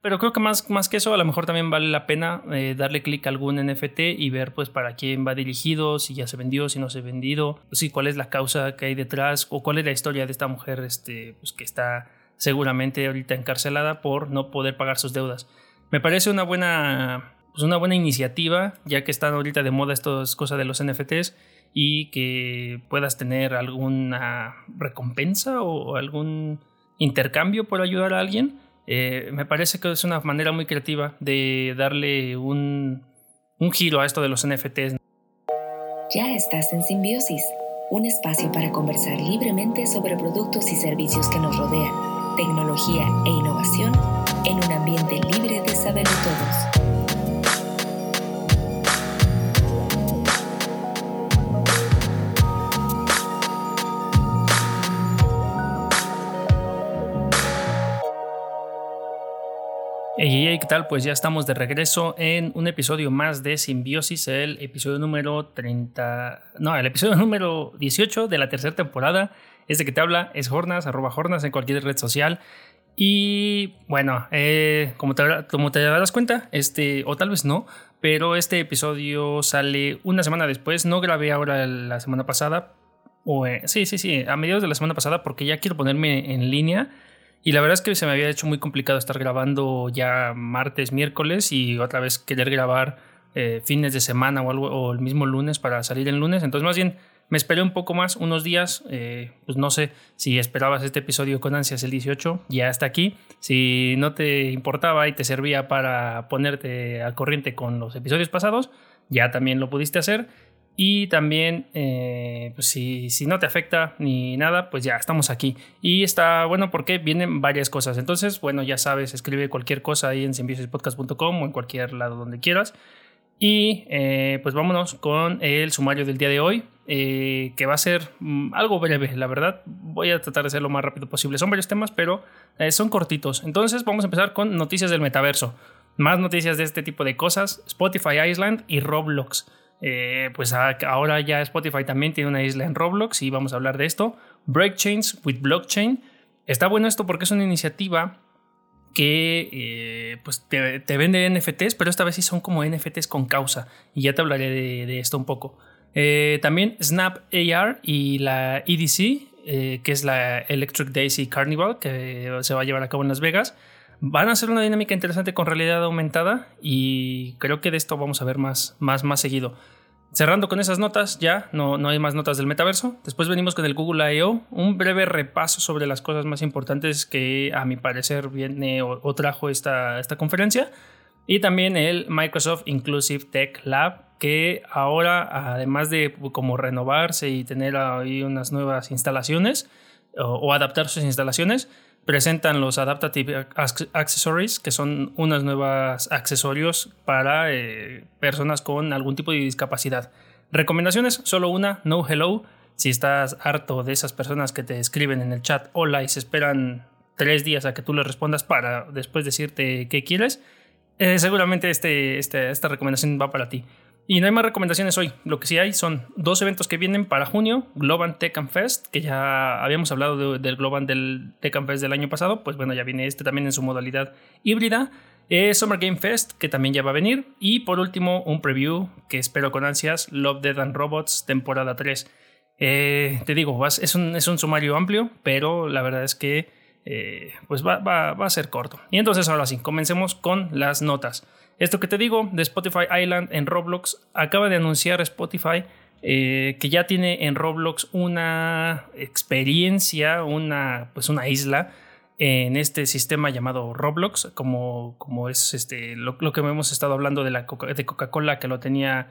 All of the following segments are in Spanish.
Pero creo que más que eso, a lo mejor también vale la pena darle clic a algún NFT y ver pues para quién va dirigido, si ya se vendió, si no se ha vendido, sí, cuál es la causa que hay detrás o cuál es la historia de esta mujer pues, que está seguramente ahorita encarcelada por no poder pagar sus deudas. Me parece una buena iniciativa, ya que están ahorita de moda estas cosas de los NFTs y que puedas tener alguna recompensa o algún intercambio por ayudar a alguien. Me parece que es una manera muy creativa de darle un giro a esto de los NFTs. Ya estás en Simbiosis, un espacio para conversar libremente sobre productos y servicios que nos rodean, tecnología e innovación en un ambiente libre de saberlo todos. Hey, ¿qué tal? Pues ya estamos de regreso en un episodio más de Simbiosis, el episodio número 18 de la tercera temporada. Este que te habla es Jornas, @Jornas en cualquier red social. Y bueno, como te darás cuenta, o tal vez no, pero este episodio sale una semana después. No grabé ahora la semana pasada, sí, a mediados de la semana pasada, porque ya quiero ponerme en línea. Y la verdad es que se me había hecho muy complicado estar grabando ya martes, miércoles y otra vez querer grabar fines de semana o el mismo lunes para salir el lunes. Entonces más bien me esperé un poco más, unos días. Pues no sé si esperabas este episodio con ansias el 18, ya está aquí. Si no te importaba y te servía para ponerte al corriente con los episodios pasados, ya también lo pudiste hacer. Y también, pues si no te afecta ni nada, pues ya estamos aquí. Y está bueno porque vienen varias cosas. Entonces, bueno, ya sabes, escribe cualquier cosa ahí en simbiosispodcast.com o en cualquier lado donde quieras. Y pues vámonos con el sumario del día de hoy, que va a ser algo breve, la verdad. Voy a tratar de ser lo más rápido posible. Son varios temas, pero son cortitos. Entonces vamos a empezar con noticias del metaverso. Más noticias de este tipo de cosas. Spotify Island y Roblox. Pues ahora ya Spotify también tiene una isla en Roblox y vamos a hablar de esto. Breakchains with Blockchain. Está bueno esto porque es una iniciativa que pues te vende NFTs, pero esta vez sí son como NFTs con causa y ya te hablaré de esto un poco. También Snap AR y la EDC, que es la Electric Daisy Carnival, que se va a llevar a cabo en Las Vegas, van a hacer una dinámica interesante con realidad aumentada y creo que de esto vamos a ver más seguido. Cerrando con esas notas, ya no hay más notas del metaverso. Después venimos con el Google I.O., un breve repaso sobre las cosas más importantes que a mi parecer viene o trajo esta conferencia. Y también el Microsoft Inclusive Tech Lab, que ahora, además de como renovarse y tener ahí unas nuevas instalaciones o adaptar sus instalaciones, presentan los Adaptive Accessories, que son unos nuevos accesorios para personas con algún tipo de discapacidad. Recomendaciones, solo una, no hello. Si estás harto de esas personas que te escriben en el chat hola y se esperan 3 días a que tú les respondas para después decirte qué quieres, seguramente esta recomendación va para ti. Y no hay más recomendaciones hoy. Lo que sí hay son 2 eventos que vienen para junio. Globant Tech and Fest, que ya habíamos hablado del Globant del Tech and Fest del año pasado. Pues bueno, ya viene también en su modalidad híbrida. Summer Game Fest, que también ya va a venir. Y por último, un preview que espero con ansias, Love, Death and Robots, temporada 3. Te digo, es un sumario amplio, pero la verdad es que pues va a ser corto. Y entonces ahora sí, comencemos con las notas. Esto que te digo de Spotify Island en Roblox, acaba de anunciar Spotify que ya tiene en Roblox una experiencia, una isla en este sistema llamado Roblox, como es lo que hemos estado hablando de Coca-Cola, que lo tenía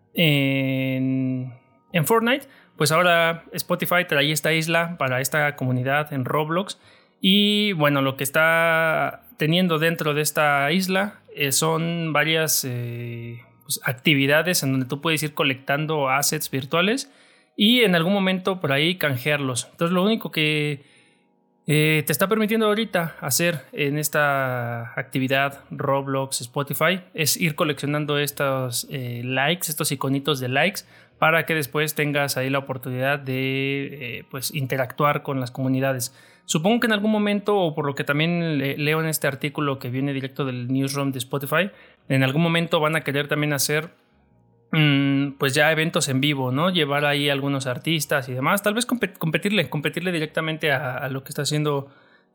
en Fortnite. Pues ahora Spotify trae esta isla para esta comunidad en Roblox. Y bueno, lo que está teniendo dentro de esta isla son varias pues, actividades en donde tú puedes ir colectando assets virtuales y en algún momento por ahí canjearlos. Entonces lo único que te está permitiendo ahorita hacer en esta actividad Roblox Spotify es ir coleccionando estos likes, estos iconitos de likes, para que después tengas ahí la oportunidad de pues interactuar con las comunidades. Supongo que en algún momento, o por lo que también leo en este artículo que viene directo del newsroom de Spotify, en algún momento van a querer también hacer pues ya eventos en vivo, ¿no? Llevar ahí algunos artistas y demás. Tal vez competirle directamente a lo que está haciendo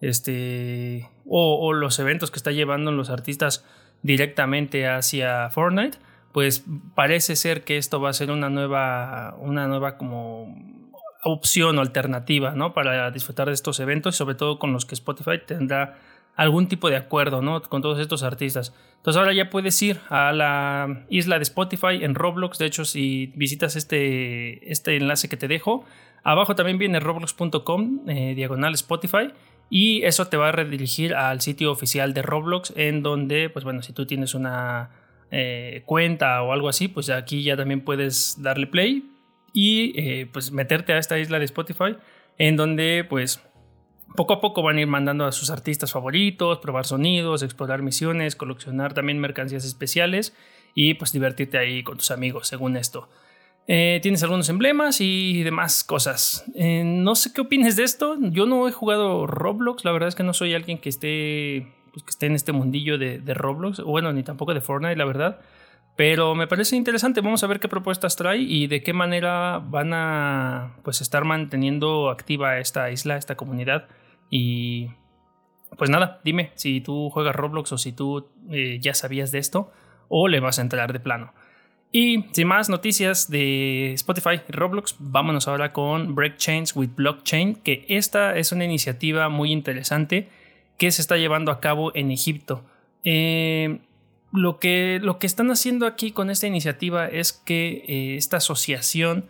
o los eventos que está llevando los artistas directamente hacia Fortnite. Pues parece ser que esto va a ser una nueva como opción o alternativa, ¿no? Para disfrutar de estos eventos, sobre todo con los que Spotify tendrá algún tipo de acuerdo, ¿no? Con todos estos artistas. Entonces ahora ya puedes ir a la isla de Spotify en Roblox. De hecho, si visitas este enlace que te dejo, abajo también viene roblox.com / Spotify, y eso te va a redirigir al sitio oficial de Roblox, en donde, pues bueno, si tú tienes una cuenta o algo así, pues aquí ya también puedes darle play y pues meterte a esta isla de Spotify, en donde pues poco a poco van a ir mandando a sus artistas favoritos, probar sonidos, explorar misiones, coleccionar también mercancías especiales y pues divertirte ahí con tus amigos, según esto. Tienes algunos emblemas y demás cosas. No sé qué opines de esto. Yo no he jugado Roblox. La verdad es que no soy alguien que esté en este mundillo de Roblox. Bueno, ni tampoco de Fortnite, la verdad. Pero me parece interesante. Vamos a ver qué propuestas trae y de qué manera van a pues estar manteniendo activa esta isla, esta comunidad. Y pues nada, dime si tú juegas Roblox o si tú ya sabías de esto o le vas a entrar de plano. Y sin más noticias de Spotify y Roblox, vámonos ahora con Break Chains with Blockchain, que esta es una iniciativa muy interesante que se está llevando a cabo en Egipto. Lo que están haciendo aquí con esta iniciativa es que esta asociación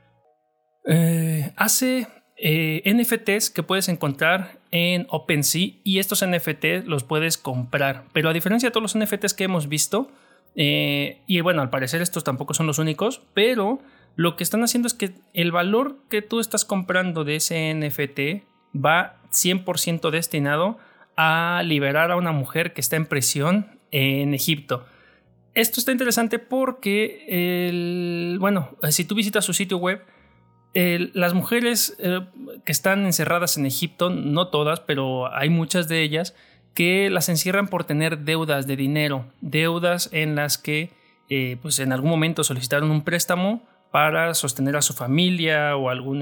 hace NFTs que puedes encontrar en OpenSea, y estos NFTs los puedes comprar. Pero a diferencia de todos los NFTs que hemos visto, y bueno, al parecer estos tampoco son los únicos, pero lo que están haciendo es que el valor que tú estás comprando de ese NFT va 100% destinado a liberar a una mujer que está en prisión en Egipto. Esto está interesante porque, si tú visitas su sitio web, las mujeres que están encerradas en Egipto, no todas, pero hay muchas de ellas, que las encierran por tener deudas de dinero, deudas en las que pues en algún momento solicitaron un préstamo para sostener a su familia o algún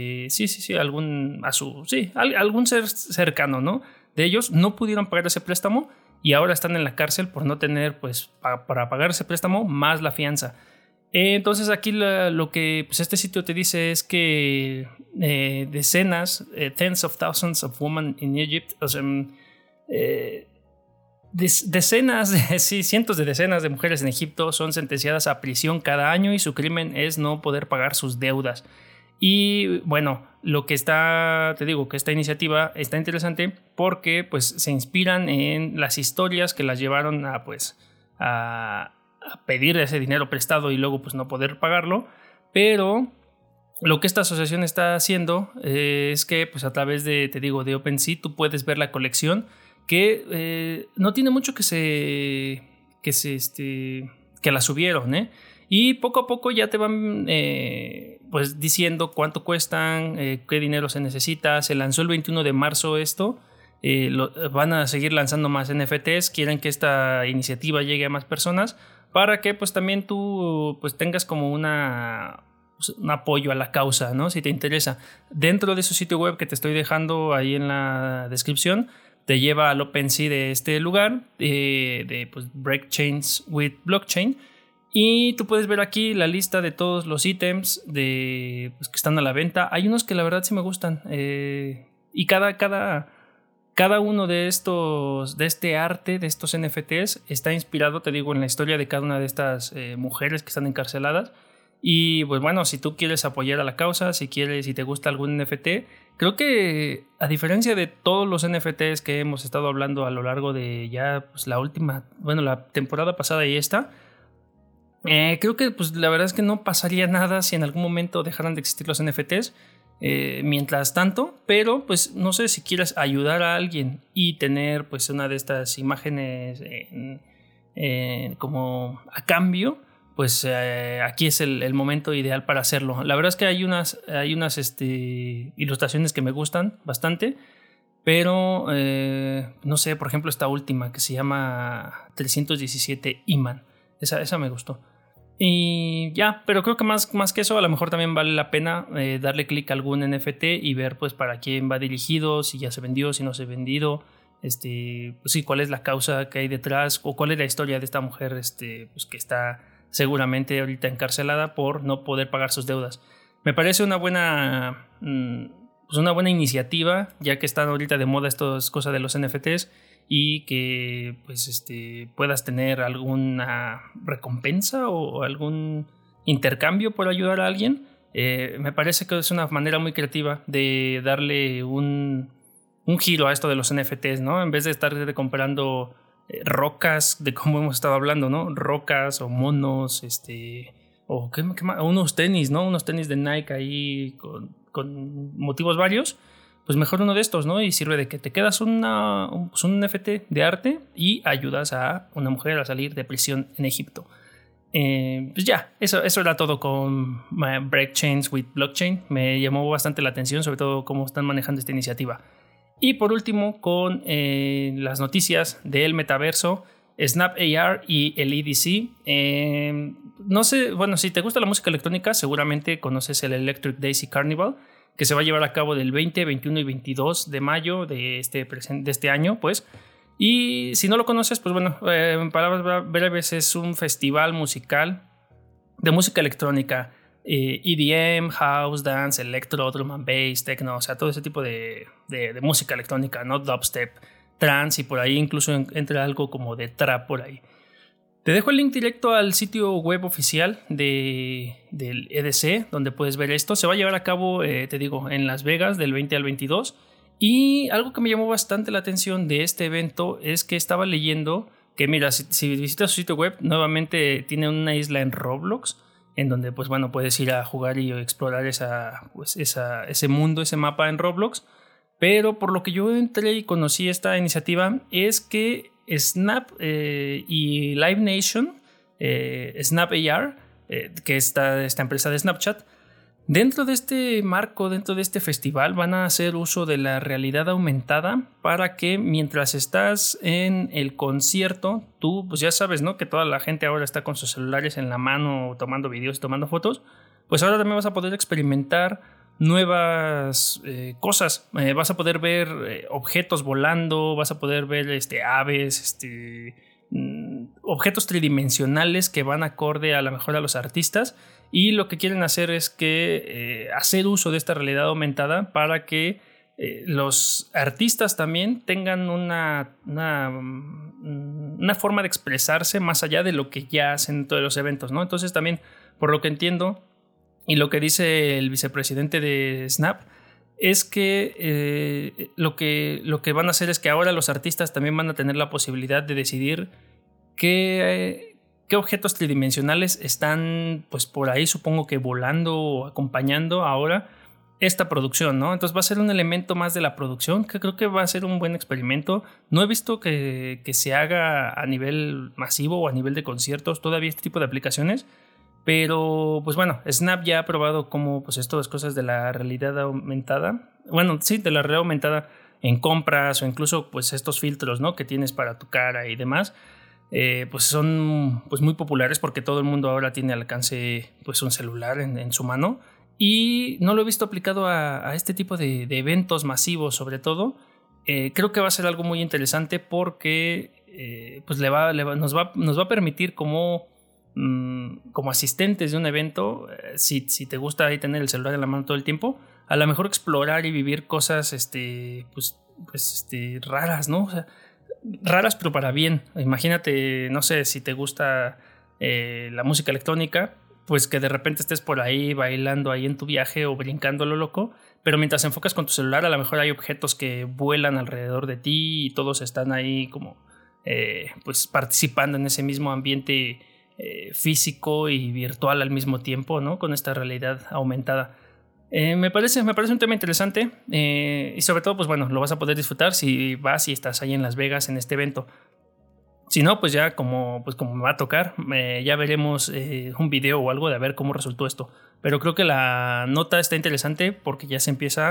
algún ser cercano, ¿no? De ellos no pudieron pagar ese préstamo y ahora están en la cárcel por no tener pues para pagar ese préstamo más la fianza. Entonces aquí lo que pues este sitio te dice es que tens of thousands of women in Egypt, o sea, cientos de decenas de mujeres en Egipto son sentenciadas a prisión cada año y su crimen es no poder pagar sus deudas. Y bueno, lo que te digo que esta iniciativa está interesante porque pues se inspiran en las historias que las llevaron a pedir ese dinero prestado y luego pues no poder pagarlo. Pero lo que esta asociación está haciendo es que pues a través de OpenSea tú puedes ver la colección, que no tiene mucho que la subieron, y poco a poco ya te van pues diciendo cuánto cuestan, qué dinero se necesita. Se lanzó el 21 de marzo esto, van a seguir lanzando más NFTs, quieren que esta iniciativa llegue a más personas para que pues también tú pues tengas como un apoyo a la causa, ¿no? Si te interesa. Dentro de su sitio web que te estoy dejando ahí en la descripción, te lleva al OpenSea de este lugar, de Break Chains with Blockchain, y tú puedes ver aquí la lista de todos los ítems que están a la venta. Hay unos que la verdad sí me gustan, y cada uno de este arte, de estos NFTs, está inspirado, te digo, en la historia de cada una de estas mujeres que están encarceladas. Y pues bueno, si tú quieres apoyar a la causa, si te gusta algún NFT, creo que a diferencia de todos los NFTs que hemos estado hablando a lo largo de ya pues la temporada pasada y esta, creo que pues la verdad es que no pasaría nada si en algún momento dejaran de existir los NFTs mientras tanto. Pero pues no sé, si quieres ayudar a alguien y tener pues una de estas imágenes como a cambio, pues aquí es el momento ideal para hacerlo. La verdad es que hay unas ilustraciones que me gustan bastante. pero no sé, por ejemplo esta última que se llama 317 Iman, esa me gustó. Y ya, pero creo que más que eso, a lo mejor también vale la pena darle clic a algún NFT y ver pues para quién va dirigido, si ya se vendió, si no se ha vendido, pues sí, cuál es la causa que hay detrás o cuál es la historia de esta mujer pues que está seguramente ahorita encarcelada por no poder pagar sus deudas. Me parece una buena iniciativa, ya que están ahorita de moda estas cosas de los NFTs, y que pues puedas tener alguna recompensa o algún intercambio por ayudar a alguien. Me parece que es una manera muy creativa de darle un giro a esto de los NFTs, ¿no? En vez de estar comprando rocas, de cómo hemos estado hablando, ¿no? Rocas o monos, o ¿qué más? Unos tenis, ¿no? Unos tenis de Nike ahí con motivos varios. Pues mejor uno de estos, ¿no? Y sirve de que te quedas un NFT de arte y ayudas a una mujer a salir de prisión en Egipto. Pues ya, eso era todo con Break Chains with Blockchain. Me llamó bastante la atención, sobre todo cómo están manejando esta iniciativa. Y por último, con las noticias del metaverso, Snap AR y el EDC. No sé, bueno, si te gusta la música electrónica, seguramente conoces el Electric Daisy Carnival, que se va a llevar a cabo del 20, 21 y 22 de mayo de este año, pues. Y si no lo conoces, pues bueno, en palabras breves, es un festival musical de música electrónica, EDM, house, dance, electro, drum and bass, techno, o sea, todo ese tipo de música electrónica, ¿no? Dubstep, trance, y por ahí incluso entra algo como de trap por ahí. Te dejo el link directo al sitio web oficial del EDC, donde puedes ver esto. Se va a llevar a cabo, te digo, en Las Vegas del 20 al 22. Y algo que me llamó bastante la atención de este evento es que estaba leyendo que, mira, si visitas su sitio web, nuevamente tiene una isla en Roblox, en donde, pues bueno, puedes ir a jugar y explorar ese mundo, ese mapa en Roblox. Pero por lo que yo entré y conocí esta iniciativa es que Snap y Live Nation, Snap AR, que es esta empresa de Snapchat, dentro de este marco, dentro de este festival, van a hacer uso de la realidad aumentada para que mientras estás en el concierto, tú, pues ya sabes, ¿no? Que toda la gente ahora está con sus celulares en la mano tomando videos y tomando fotos. Pues ahora también vas a poder experimentar nuevas cosas. Vas a poder ver objetos volando, vas a poder ver aves, objetos tridimensionales que van acorde a lo mejor a los artistas, y lo que quieren hacer es que hacer uso de esta realidad aumentada para que los artistas también tengan una forma de expresarse más allá de lo que ya hacen en todos los eventos, ¿no? Entonces también, por lo que entiendo y lo que dice el vicepresidente de Snap, es que lo que van a hacer es que ahora los artistas también van a tener la posibilidad de decidir qué objetos tridimensionales están pues por ahí, supongo que volando o acompañando ahora esta producción, ¿no? Entonces va a ser un elemento más de la producción, que creo que va a ser un buen experimento. No he visto que se haga a nivel masivo o a nivel de conciertos todavía este tipo de aplicaciones, pero pues bueno, Snap ya ha probado cómo pues estas cosas de la realidad aumentada, bueno, sí, de la realidad aumentada en compras o incluso pues estos filtros, ¿no? Que tienes para tu cara y demás, pues son pues muy populares porque todo el mundo ahora tiene al alcance pues un celular en su mano, y no lo he visto aplicado a este tipo de eventos masivos sobre todo. Creo que va a ser algo muy interesante porque pues nos va a permitir como asistentes de un evento, si te gusta ahí tener el celular en la mano todo el tiempo, a lo mejor explorar y vivir cosas raras, ¿no? O sea, raras pero para bien. Imagínate, no sé, si te gusta la música electrónica, pues que de repente estés por ahí bailando ahí en tu viaje o brincando lo loco, pero mientras enfocas con tu celular a lo mejor hay objetos que vuelan alrededor de ti y todos están ahí como pues participando en ese mismo ambiente físico y virtual al mismo tiempo, ¿no? Con esta realidad aumentada. Me parece un tema interesante, y sobre todo, pues bueno, lo vas a poder disfrutar si vas y estás ahí en Las Vegas en este evento. Si no, pues ya como me va a tocar, ya veremos un video o algo de a ver cómo resultó esto. Pero creo que la nota está interesante porque ya se empieza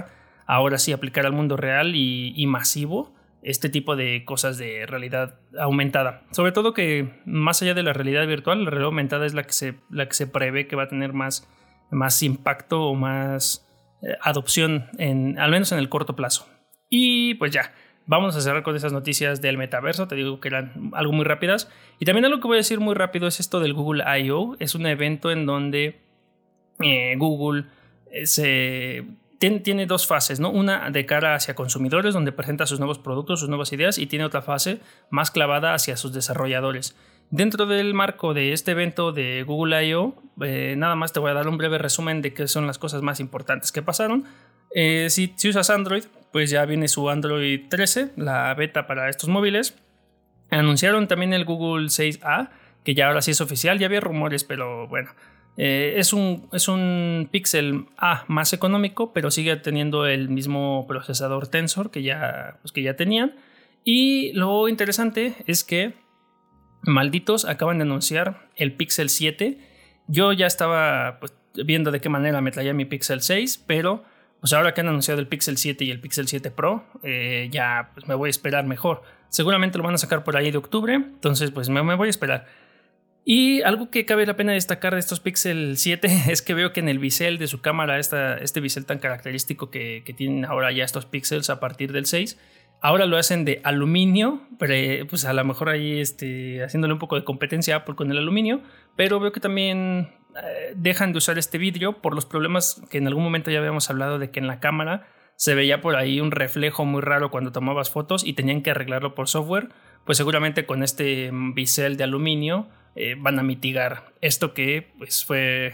ahora sí aplicar al mundo real y masivo este tipo de cosas de realidad aumentada. Sobre todo que más allá de la realidad virtual, la realidad aumentada es la que se prevé que va a tener más impacto o más adopción, al menos en el corto plazo. Y pues ya, vamos a cerrar con esas noticias del metaverso. Te digo que eran algo muy rápidas. Y también algo que voy a decir muy rápido es esto del Google I.O. Es un evento en donde Google tiene dos fases, ¿no? Una de cara hacia consumidores, donde presenta sus nuevos productos, sus nuevas ideas, y tiene otra fase más clavada hacia sus desarrolladores. Dentro del marco de este evento de Google I.O., nada más te voy a dar un breve resumen de qué son las cosas más importantes que pasaron. Si usas Android, pues ya viene su Android 13, la beta para estos móviles. Anunciaron también el Google 6A, que ya ahora sí es oficial. Ya había rumores, pero bueno. Es un Pixel A más económico, pero sigue teniendo el mismo procesador Tensor que ya tenían. Y lo interesante es que malditos acaban de anunciar el Pixel 7. Yo ya estaba pues viendo de qué manera me traía mi Pixel 6, pero pues ahora que han anunciado el Pixel 7 y el Pixel 7 Pro, ya pues me voy a esperar mejor. Seguramente lo van a sacar por ahí de octubre, entonces pues me voy a esperar. Y algo que cabe la pena destacar de estos Pixel 7 es que veo que en el bisel de su cámara, este bisel tan característico que tienen ahora ya estos Pixels a partir del 6, ahora lo hacen de aluminio, pero pues a lo mejor ahí haciéndole un poco de competencia a Apple con el aluminio, pero veo que también dejan de usar este vidrio por los problemas que en algún momento ya habíamos hablado de que en la cámara se veía por ahí un reflejo muy raro cuando tomabas fotos y tenían que arreglarlo por software. Pues seguramente con este bisel de aluminio van a mitigar esto que pues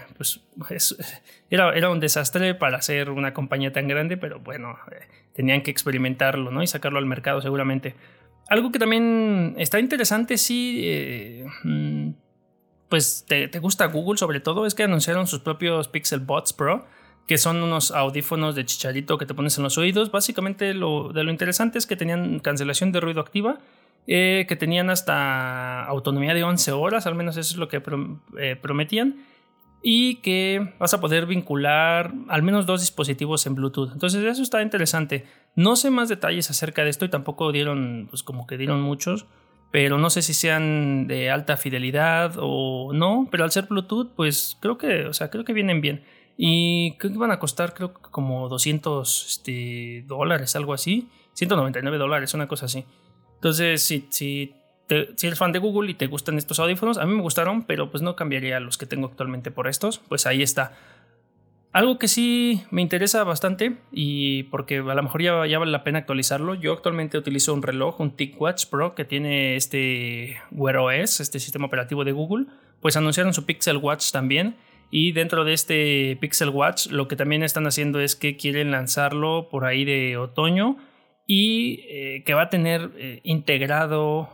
era un desastre para ser una compañía tan grande, pero bueno, tenían que experimentarlo, ¿no? Y sacarlo al mercado seguramente. Algo que también está interesante, sí, pues te gusta Google sobre todo, es que anunciaron sus propios Pixel Buds Pro, que son unos audífonos de chicharito que te pones en los oídos. Básicamente de lo interesante es que tenían cancelación de ruido activa, que tenían hasta autonomía de 11 horas, al menos eso es lo que prometían, y que vas a poder vincular al menos 2 dispositivos en Bluetooth. Entonces eso está interesante. No sé más detalles acerca de esto y tampoco dieron, pues como que dieron muchos, pero no sé si sean de alta fidelidad o no, pero al ser Bluetooth, pues creo que vienen bien. Y creo que van a costar, creo que como $200, algo así, $199, una cosa así. Entonces, si eres fan de Google y te gustan estos audífonos, a mí me gustaron, pero pues no cambiaría los que tengo actualmente por estos. Pues ahí está. Algo que sí me interesa bastante, y porque a lo mejor ya vale la pena actualizarlo. Yo actualmente utilizo un reloj, un TicWatch Pro, que tiene este Wear OS, este sistema operativo de Google. Pues anunciaron su Pixel Watch también. Y dentro de este Pixel Watch lo que también están haciendo es que quieren lanzarlo por ahí de otoño, y que va a tener integrado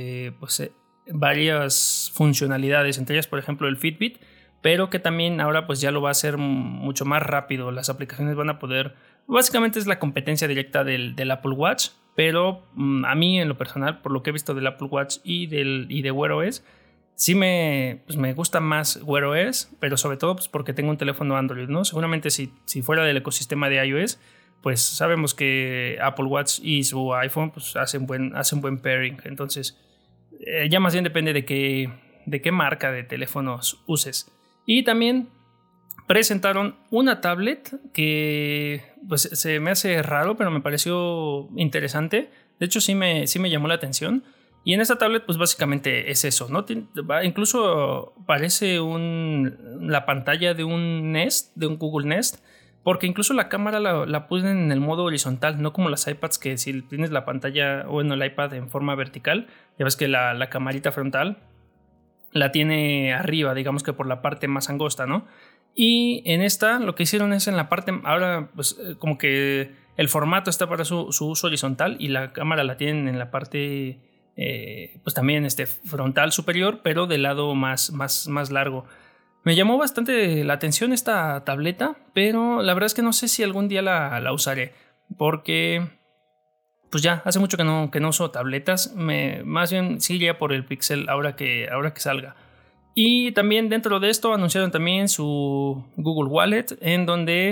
varias funcionalidades, entre ellas por ejemplo el Fitbit, pero que también ahora pues ya lo va a hacer mucho más rápido. Las aplicaciones van a poder, básicamente es la competencia directa del Apple Watch, pero a mí en lo personal, por lo que he visto del Apple Watch y de Wear OS, sí me gusta más Wear OS, pero sobre todo pues porque tengo un teléfono Android, ¿no? Seguramente si fuera del ecosistema de iOS, pues sabemos que Apple Watch y su iPhone pues hacen buen pairing. Entonces ya más bien depende de qué marca de teléfonos uses. Y también presentaron una tablet que pues se me hace raro, pero me pareció interesante. De hecho sí me llamó la atención. Y en esta tablet pues básicamente es eso, ¿no? Incluso parece la pantalla de un Nest, de un Google Nest, porque incluso la cámara la puse en el modo horizontal, no como las iPads, que si tienes la pantalla o el iPad en forma vertical, ya ves que la camarita frontal la tiene arriba, digamos que por la parte más angosta, ¿no? Y en esta lo que hicieron es en la parte, ahora pues como que el formato está para su uso horizontal y la cámara la tienen en la parte pues también frontal superior, pero del lado más largo. Me llamó bastante la atención esta tableta, pero la verdad es que no sé si algún día la usaré, porque pues ya hace mucho que no uso tabletas. Más bien sí iría por el Pixel ahora que salga. Y también dentro de esto anunciaron también su Google Wallet, en donde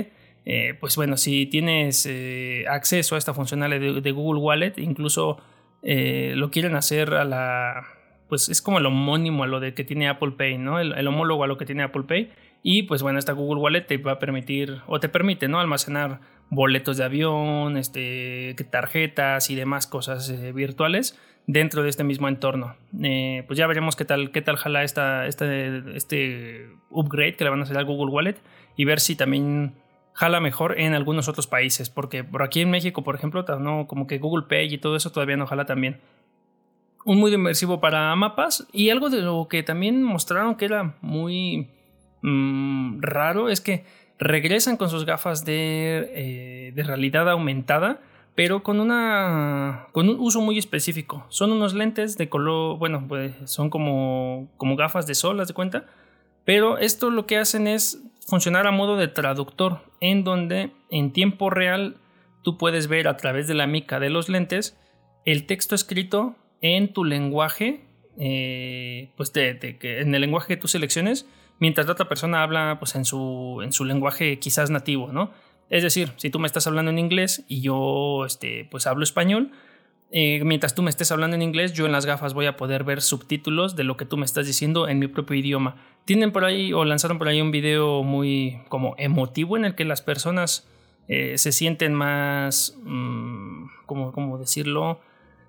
pues bueno, si tienes acceso a esta funcionalidad de Google Wallet, incluso lo quieren hacer pues es como el homónimo a lo de que tiene Apple Pay, ¿no? El homólogo a lo que tiene Apple Pay. Y pues bueno, esta Google Wallet te va a permitir, o te permite, ¿no? Almacenar boletos de avión, tarjetas y demás cosas virtuales dentro de este mismo entorno. Pues ya veremos qué tal jala este upgrade que le van a hacer al Google Wallet y ver si también jala mejor en algunos otros países, porque por aquí en México, por ejemplo, no, como que Google Pay y todo eso todavía no jala tan bien. Un muy inmersivo para mapas, y algo de lo que también mostraron que era muy raro es que regresan con sus gafas de realidad aumentada, pero con un uso muy específico. Son unos lentes de color, bueno, pues son como gafas de sol, haz de cuenta, pero esto lo que hacen es funcionar a modo de traductor, en donde en tiempo real tú puedes ver a través de la mica de los lentes el texto escrito en tu lenguaje, pues en el lenguaje que tú selecciones, mientras la otra persona habla pues en su lenguaje quizás nativo, ¿no? Es decir, si tú me estás hablando en inglés y yo pues hablo español, mientras tú me estés hablando en inglés, yo en las gafas voy a poder ver subtítulos de lo que tú me estás diciendo en mi propio idioma. Tienen por ahí o lanzaron por ahí un video muy como emotivo en el que las personas se sienten más, ¿cómo decirlo?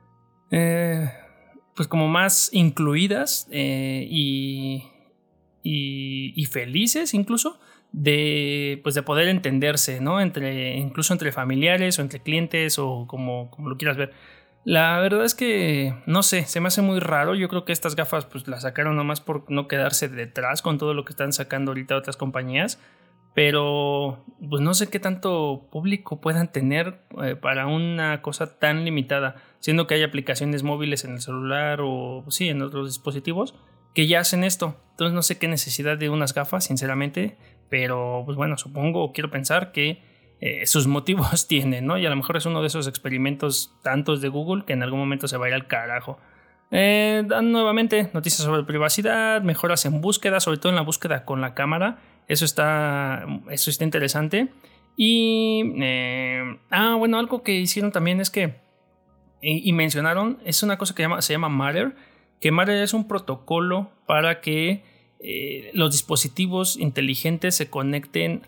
Pues como más incluidas y felices incluso de poder entenderse, ¿no? Incluso entre familiares o entre clientes o como lo quieras ver. La verdad es que no sé, se me hace muy raro. Yo creo que estas gafas pues las sacaron nomás por no quedarse detrás con todo lo que están sacando ahorita otras compañías, pero pues no sé qué tanto público puedan tener para una cosa tan limitada, siendo que hay aplicaciones móviles en el celular o sí, en otros dispositivos que ya hacen esto. Entonces no sé qué necesidad de unas gafas, sinceramente, pero pues bueno, supongo o quiero pensar que sus motivos tienen, ¿no? Y a lo mejor es uno de esos experimentos tantos de Google que en algún momento se va a ir al carajo. Dan nuevamente noticias sobre privacidad, mejoras en búsqueda, sobre todo en la búsqueda con la cámara. Eso está interesante. Y bueno, algo que hicieron también es que y mencionaron, es una cosa que se llama Matter, que Matter es un protocolo para que los dispositivos inteligentes se conecten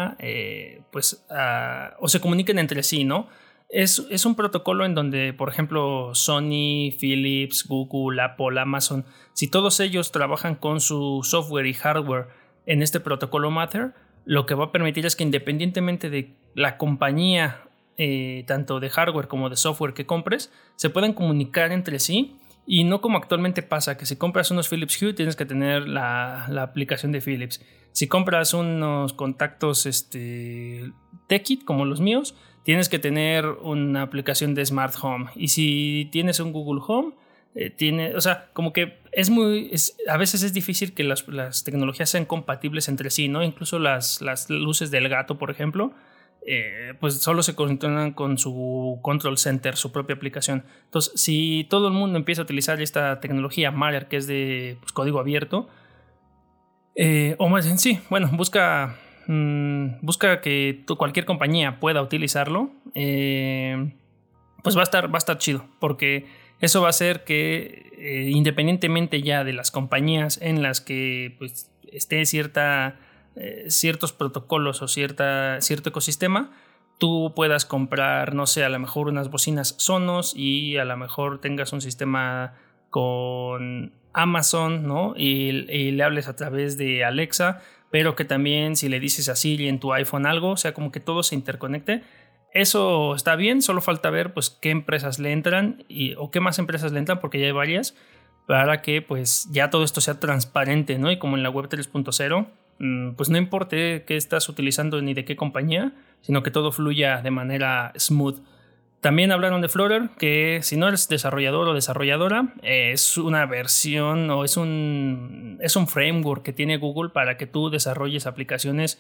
o se comuniquen entre sí, ¿no? Es un protocolo en donde, por ejemplo, Sony, Philips, Google, Apple, Amazon, si todos ellos trabajan con su software y hardware en este protocolo Matter, lo que va a permitir es que independientemente de la compañía, tanto de hardware como de software que compres, se puedan comunicar entre sí. Y no como actualmente pasa, que si compras unos Philips Hue tienes que tener la aplicación de Philips. Si compras unos contactos Tekkit como los míos, tienes que tener una aplicación de Smart Home. Y si tienes un Google Home, o sea, como que a veces es difícil que las tecnologías sean compatibles entre sí, ¿no? Incluso las luces del gato, por ejemplo, pues solo se controlan con su Control Center, su propia aplicación. Entonces, si todo el mundo empieza a utilizar esta tecnología Matter, que es de código abierto, o más bien, sí, bueno, busca que cualquier compañía pueda utilizarlo, pues va a estar chido, porque eso va a hacer que independientemente ya de las compañías en las que pues esté ciertos protocolos o cierto ecosistema, tú puedas comprar, no sé, a lo mejor unas bocinas Sonos y a lo mejor tengas un sistema con Amazon, ¿no? Y le hables a través de Alexa, pero que también si le dices a Siri en tu iPhone algo, o sea, como que todo se interconecte. Eso está bien, solo falta ver pues qué empresas le entran o qué más empresas le entran, porque ya hay varias, para que pues ya todo esto sea transparente, ¿no? Y como en la web 3.0, pues no importe qué estás utilizando ni de qué compañía, sino que todo fluya de manera smooth. También hablaron de Flutter, que si no eres desarrollador o desarrolladora, es una versión o es un framework que tiene Google para que tú desarrolles aplicaciones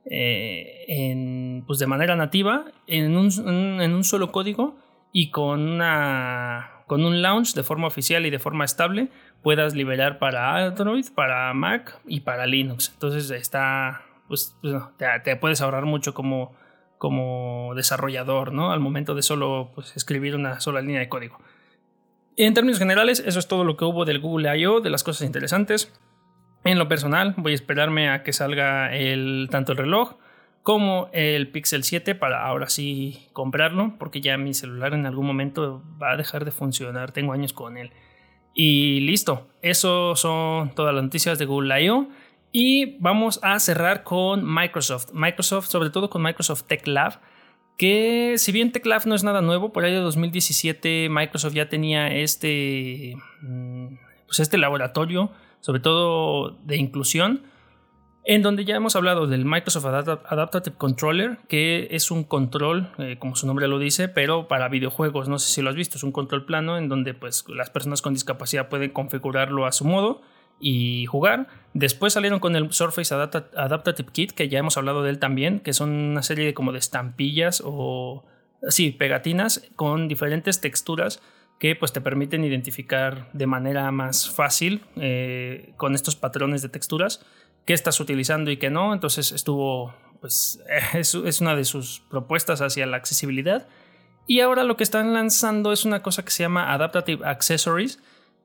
pues de manera nativa en un solo código, y con un launch de forma oficial y de forma estable puedas liberar para Android, para Mac y para Linux. Entonces te puedes ahorrar mucho como como desarrollador, ¿no? Al momento de solo pues, escribir una sola línea de código. En términos generales, eso es todo lo que hubo del Google I.O., de las cosas interesantes. En lo personal, voy a esperarme a que salga tanto el reloj como el Pixel 7 para ahora sí comprarlo, porque ya mi celular en algún momento va a dejar de funcionar. Tengo años con él. Y listo, eso son todas las noticias de Google I.O. Y vamos a cerrar con Microsoft. Microsoft, sobre todo con Microsoft Tech Lab, que si bien Tech Lab no es nada nuevo, por ahí de 2017 Microsoft ya tenía este laboratorio, sobre todo de inclusión, en donde ya hemos hablado del Microsoft Adaptive Controller, que es un control, como su nombre lo dice, pero para videojuegos. No sé si lo has visto, es un control plano en donde pues, las personas con discapacidad pueden configurarlo a su modo y jugar. Después salieron con el Surface Adaptive Kit, que ya hemos hablado de él también, que son una serie de como de estampillas o pegatinas con diferentes texturas que pues te permiten identificar de manera más fácil con estos patrones de texturas qué estás utilizando y qué no. Entonces estuvo pues es una de sus propuestas hacia la accesibilidad. Y ahora lo que están lanzando es una cosa que se llama Adaptive Accessories,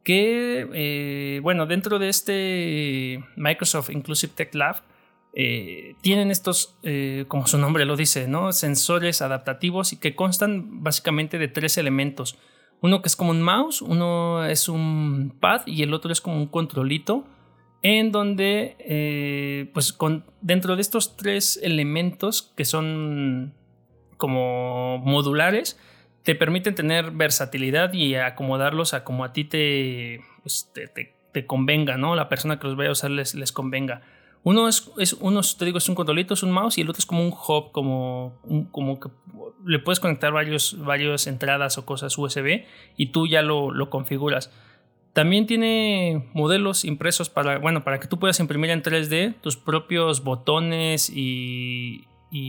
que dentro de este Microsoft Inclusive Tech Lab tienen estos, como su nombre lo dice, ¿no? Sensores adaptativos y que constan básicamente de 3 elementos. Uno que es como un mouse, uno es un pad y el otro es como un controlito, en donde dentro de estos 3 elementos que son como modulares, te permiten tener versatilidad y acomodarlos a como a ti te convenga, ¿no? La persona que los vaya a usar les convenga. Uno es un controlito, es un mouse, y el otro es como un hub, como que le puedes conectar varias entradas o cosas USB y tú ya lo configuras. También tiene modelos impresos para que tú puedas imprimir en 3D tus propios botones y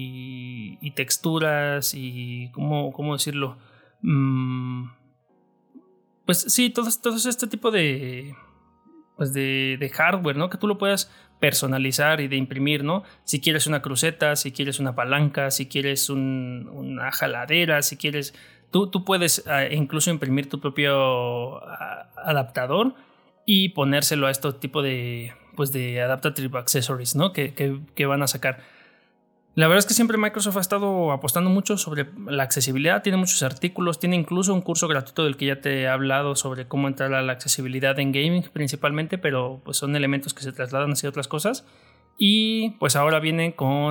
texturas y ¿cómo decirlo? Pues sí, todo este tipo de hardware, ¿no? Que tú lo puedas personalizar y de imprimir, ¿no? Si quieres una cruceta, si quieres una palanca, si quieres una jaladera, si quieres... Tú puedes incluso imprimir tu propio adaptador y ponérselo a este tipo de Adaptive Accessories, ¿no? que van a sacar. La verdad es que siempre Microsoft ha estado apostando mucho sobre la accesibilidad, tiene muchos artículos, tiene incluso un curso gratuito del que ya te he hablado sobre cómo entrar a la accesibilidad en gaming principalmente, pero pues son elementos que se trasladan hacia otras cosas. Y pues ahora vienen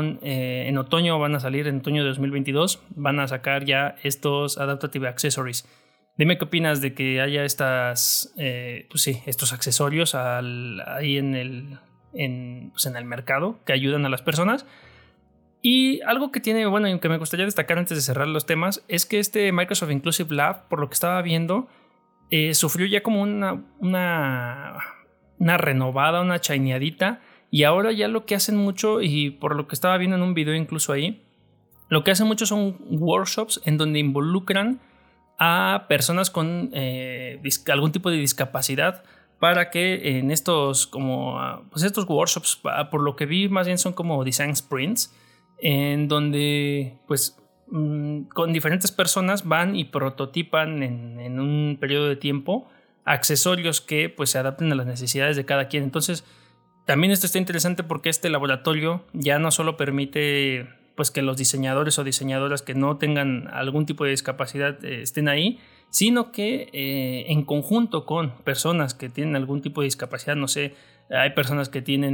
en otoño, van a salir en otoño de 2022, van a sacar ya estos Adaptive Accessories. Dime qué opinas de que haya estos accesorios ahí en el mercado que ayudan a las personas. Y algo que tiene, y que me gustaría destacar antes de cerrar los temas, es que este Microsoft Inclusive Lab, por lo que estaba viendo, sufrió ya como una renovada, una chaineadita. Y ahora ya lo que hacen mucho, y por lo que estaba viendo en un video incluso ahí, lo que hacen mucho son workshops en donde involucran a personas con algún tipo de discapacidad para que en estos workshops, por lo que vi, más bien son como design sprints, en donde con diferentes personas van y prototipan en un periodo de tiempo accesorios que pues se adapten a las necesidades de cada quien. Entonces también esto está interesante porque este laboratorio ya no solo permite pues que los diseñadores o diseñadoras que no tengan algún tipo de discapacidad estén ahí, sino que en conjunto con personas que tienen algún tipo de discapacidad, no sé, hay personas que tienen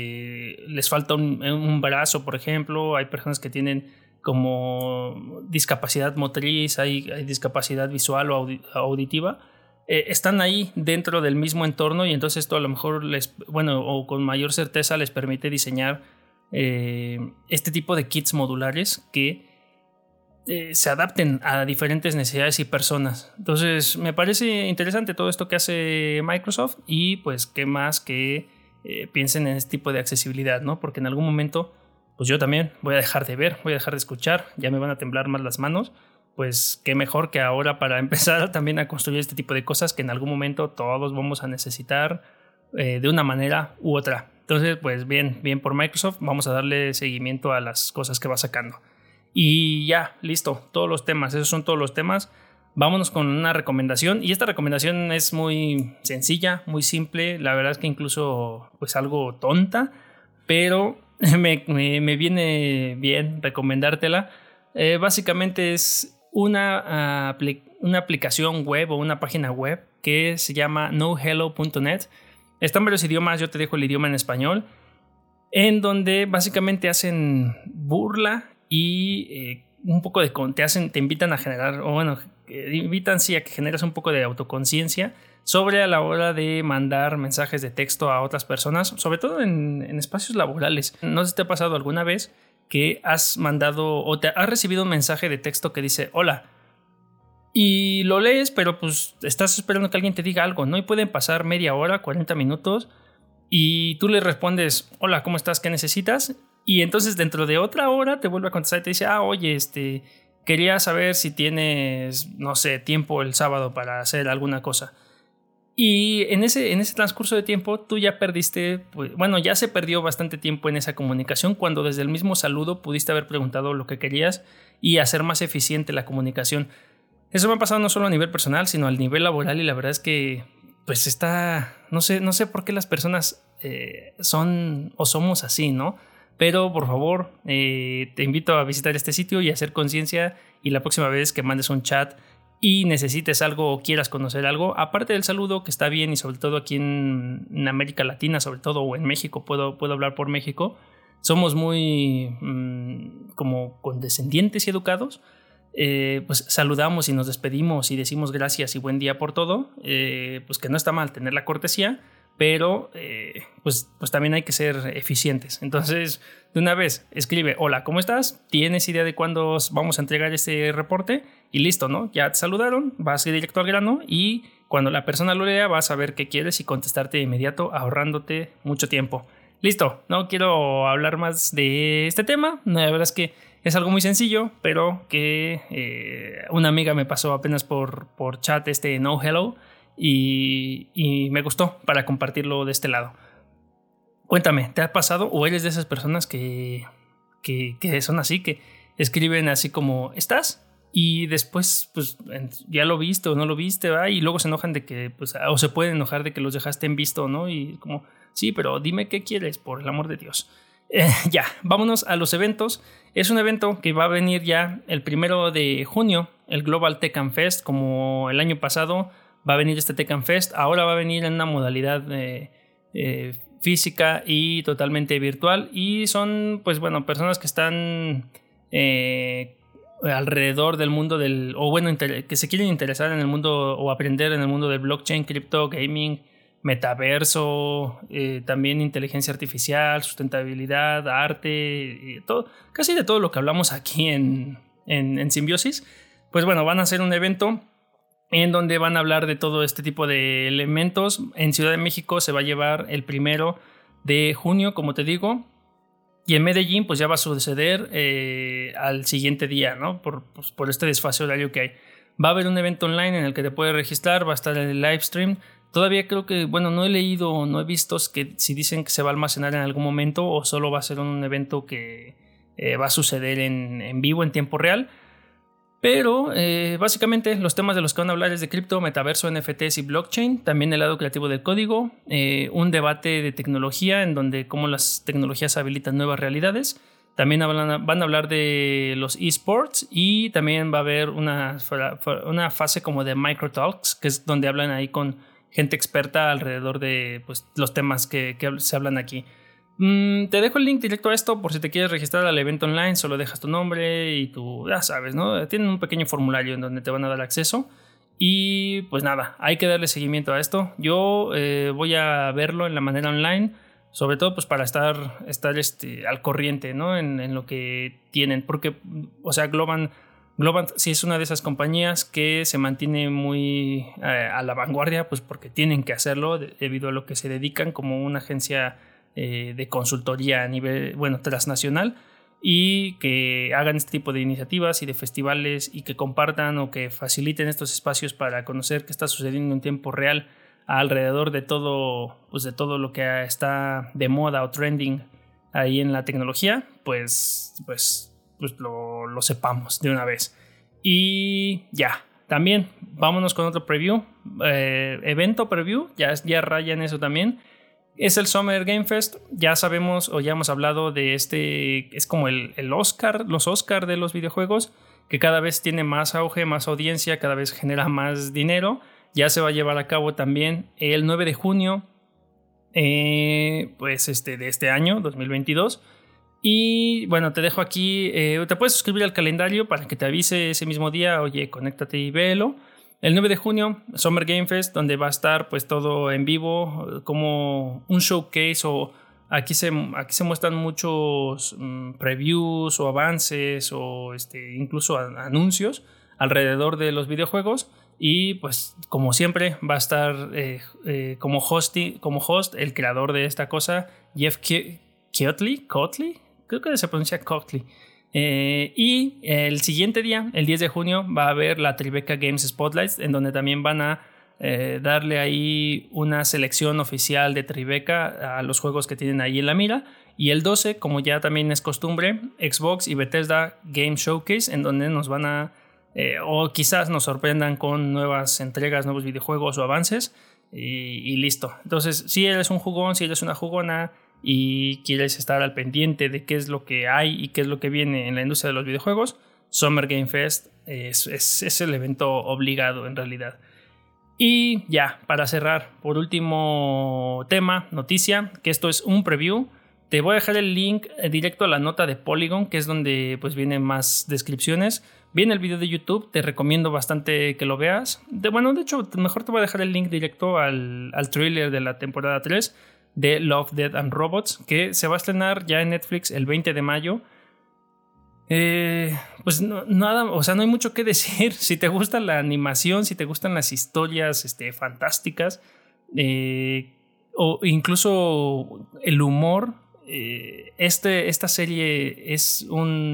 les falta un brazo, por ejemplo, hay personas que tienen como discapacidad motriz, hay discapacidad visual o auditiva. Están ahí dentro del mismo entorno y entonces esto a lo mejor o con mayor certeza les permite diseñar este tipo de kits modulares que se adapten a diferentes necesidades y personas. Entonces me parece interesante todo esto que hace Microsoft y pues qué más que piensen en este tipo de accesibilidad, ¿no? Porque en algún momento pues yo también voy a dejar de ver, voy a dejar de escuchar, ya me van a temblar más las manos. Pues qué mejor que ahora para empezar también a construir este tipo de cosas que en algún momento todos vamos a necesitar de una manera u otra. Entonces, pues bien por Microsoft, vamos a darle seguimiento a las cosas que va sacando. Y ya, listo, todos los temas, esos son todos los temas. Vámonos con una recomendación, y esta recomendación es muy sencilla, muy simple, la verdad es que incluso pues algo tonta, pero me viene bien recomendártela. Básicamente es una aplicación web o una página web que se llama nohello.net. Está en varios idiomas, yo te dejo el idioma en español, en donde básicamente hacen burla y un poco de te invitan a generar, o bueno, invitan sí a que generes un poco de autoconciencia sobre a la hora de mandar mensajes de texto a otras personas, sobre todo en espacios laborales. No sé si te ha pasado alguna vez que has mandado o te has recibido un mensaje de texto que dice hola, y lo lees, pero pues estás esperando que alguien te diga algo, ¿no? Y pueden pasar media hora, 40 minutos, y tú le respondes hola, ¿cómo estás? ¿Qué necesitas? Y entonces dentro de otra hora te vuelve a contestar y te dice oye, quería saber si tienes, no sé, tiempo el sábado para hacer alguna cosa. Y en ese transcurso de tiempo tú ya perdiste, pues, bueno, ya se perdió bastante tiempo en esa comunicación, cuando desde el mismo saludo pudiste haber preguntado lo que querías y hacer más eficiente la comunicación. Eso me ha pasado no solo a nivel personal, sino a nivel laboral, y la verdad es que pues no sé por qué las personas son o somos así, ¿no? Pero por favor, te invito a visitar este sitio y a hacer conciencia, y la próxima vez que mandes un chat y necesites algo o quieras conocer algo, aparte del saludo, que está bien, y sobre todo aquí en América Latina, sobre todo, o en México, puedo hablar por México, somos muy como condescendientes y educados. Pues saludamos y nos despedimos y decimos gracias y buen día por todo, pues que no está mal tener la cortesía, pero pues también hay que ser eficientes. Entonces, de una vez, escribe hola, ¿cómo estás? ¿Tienes idea de cuándo vamos a entregar este reporte? Y listo, ¿no? Ya te saludaron, vas a ir directo al grano, y cuando la persona lo lea vas a ver qué quieres y contestarte de inmediato, ahorrándote mucho tiempo. Listo, no quiero hablar más de este tema, la verdad es que es algo muy sencillo, pero que una amiga me pasó apenas por chat nohello, y me gustó para compartirlo de este lado. Cuéntame, ¿te ha pasado o eres de esas personas que son así, que escriben así como ¿estás? Y después pues ya lo viste o no lo viste, ¿va? Y luego se enojan de que pues, o se pueden enojar de que los dejaste en visto, ¿no? Y como sí, pero dime qué quieres, por el amor de Dios. Ya, vámonos a los eventos. Es un evento que va a venir ya el 1 de junio, el Global Tech and Fest. Como el año pasado va a venir este Tech and Fest, ahora va a venir en una modalidad física y totalmente virtual, y son pues bueno, personas que están alrededor del mundo que se quieren interesar en el mundo o aprender en el mundo del blockchain, cripto, gaming, metaverso, también inteligencia artificial, sustentabilidad, arte, todo, casi de todo lo que hablamos aquí en Simbiosis. Pues bueno, van a hacer un evento en donde van a hablar de todo este tipo de elementos. En Ciudad de México se va a llevar el 1 de junio, como te digo, y en Medellín pues ya va a suceder al siguiente día, ¿no? Por este desfase horario que hay. Va a haber un evento online en el que te puedes registrar, va a estar el live stream. Todavía creo que, bueno, no he leído, no he visto que si dicen que se va a almacenar en algún momento o solo va a ser un evento que va a suceder en vivo, en tiempo real. Pero básicamente los temas de los que van a hablar es de cripto, metaverso, NFTs y blockchain. También el lado creativo del código. Un debate de tecnología en donde cómo las tecnologías habilitan nuevas realidades. También van a hablar de los esports, y también va a haber una fase como de microtalks, que es donde hablan ahí con gente experta alrededor de pues, los temas que se hablan aquí. Te dejo el link directo a esto por si te quieres registrar al evento online. Solo dejas tu nombre y tú, ya sabes, ¿no? Tienen un pequeño formulario en donde te van a dar acceso. Y pues nada, hay que darle seguimiento a esto. Yo voy a verlo en la manera online, sobre todo pues para estar al corriente, ¿no? En lo que tienen, porque, o sea, Globant sí es una de esas compañías que se mantiene muy a la vanguardia, pues porque tienen que hacerlo debido a lo que se dedican como una agencia de consultoría a nivel, bueno, transnacional, y que hagan este tipo de iniciativas y de festivales y que compartan o que faciliten estos espacios para conocer qué está sucediendo en tiempo real alrededor de todo, pues de todo lo que está de moda o trending ahí en la tecnología, pues pues lo sepamos de una vez. Y ya, también vámonos con otro preview, evento preview, ya raya en eso también. Es el Summer Game Fest, ya sabemos o ya hemos hablado de es como el Oscar, los Oscar de los videojuegos, que cada vez tiene más auge, más audiencia, cada vez genera más dinero. Ya se va a llevar a cabo también el 9 de junio pues de este año, 2022. Y bueno, te dejo aquí, te puedes suscribir al calendario para que te avise ese mismo día, oye, conéctate y véelo. El 9 de junio, Summer Game Fest, donde va a estar pues todo en vivo, como un showcase, o aquí se muestran muchos previews o avances o incluso anuncios alrededor de los videojuegos. Y pues como siempre va a estar como host el creador de esta cosa, Jeff Keighley, creo que se pronuncia Keighley. Y el siguiente día, el 10 de junio, va a haber la Tribeca Games Spotlights, en donde también van a darle ahí una selección oficial de Tribeca a los juegos que tienen ahí en la mira. Y el 12, como ya también es costumbre, Xbox y Bethesda Game Showcase, en donde nos van a o quizás nos sorprendan con nuevas entregas, nuevos videojuegos o avances, y listo. Entonces, si eres un jugón, si eres una jugona y quieres estar al pendiente de qué es lo que hay y qué es lo que viene en la industria de los videojuegos, Summer Game Fest es el evento obligado en realidad. Y ya, para cerrar, por último tema, noticia, que esto es un preview. Te voy a dejar el link directo a la nota de Polygon, que es donde pues vienen más descripciones. Viene el video de YouTube, te recomiendo bastante que lo veas. De hecho, mejor te voy a dejar el link directo al trailer de la temporada 3 de Love, Death and Robots, que se va a estrenar ya en Netflix el 20 de mayo. Pues nada, o sea, no hay mucho que decir. Si te gusta la animación, si te gustan las historias fantásticas, o incluso el humor, esta serie es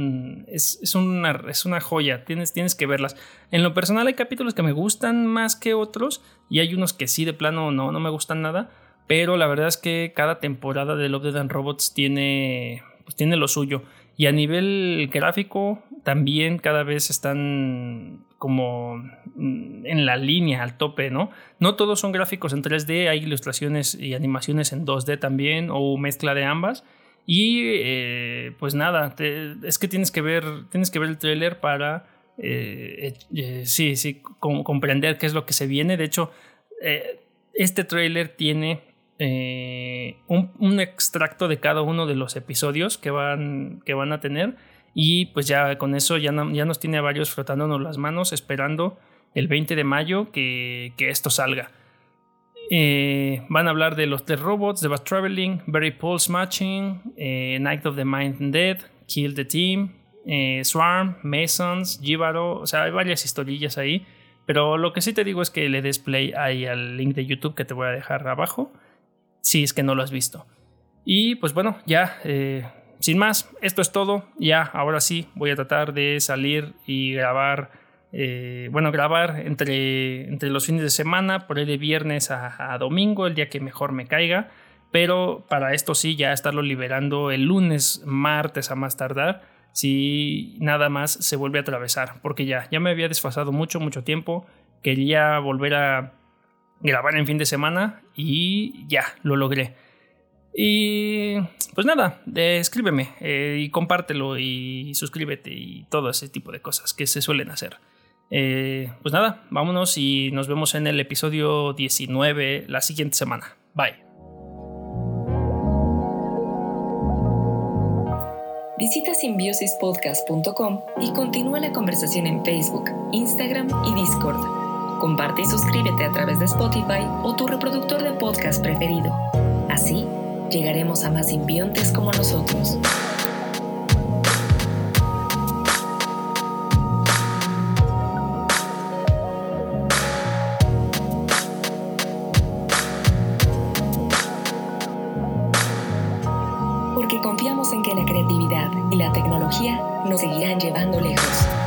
una joya. Tienes que verlas. En lo personal hay capítulos que me gustan más que otros, y hay unos que sí de plano no me gustan nada, pero la verdad es que cada temporada de Love, Death and Robots tiene lo suyo. Y a nivel gráfico también cada vez están como en la línea, al tope, ¿no? No todos son gráficos en 3D, hay ilustraciones y animaciones en 2D también, o mezcla de ambas. Y pues nada, es que tienes que ver el tráiler para comprender qué es lo que se viene. De hecho, este tráiler tiene un extracto de cada uno de los episodios que van a tener, y pues ya con eso ya nos tiene a varios frotándonos las manos esperando el 20 de mayo que esto salga. Van a hablar de los 3 robots, de Bad Traveling, Very Pulse Matching, Night of the Mind and Dead, Kill the Team, Swarm, Masons, Jibaro. O sea, hay varias historillas ahí, pero lo que sí te digo es que le des play ahí al link de YouTube que te voy a dejar abajo, si es que no lo has visto. Y pues bueno, ya sin más, esto es todo. Ya, ahora sí, voy a tratar de salir y grabar entre los fines de semana, por ahí de viernes a domingo, el día que mejor me caiga. Pero para esto sí, ya estarlo liberando el lunes, martes a más tardar, si nada más se vuelve a atravesar, porque ya me había desfasado mucho tiempo. Quería volver a grabar en fin de semana y ya, lo logré. Y pues nada, escríbeme y compártelo y suscríbete y todo ese tipo de cosas que se suelen hacer. Pues nada, vámonos y nos vemos en el episodio 19 la siguiente semana. Bye. Visita simbiosispodcast.com y continúa la conversación en Facebook, Instagram y Discord. Comparte y suscríbete a través de Spotify o tu reproductor de podcast preferido. Así, llegaremos a más simbiontes como nosotros. Porque confiamos en que la creatividad y la tecnología nos seguirán llevando lejos.